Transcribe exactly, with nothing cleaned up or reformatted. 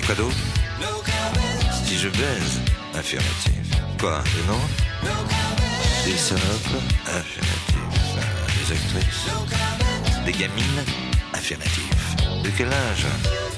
Quoi d'autre? Si je baise, affirmatif. Quoi, le nom? Des salopes, affirmatif. Des actrices, des gamines, affirmatif. De quel âge?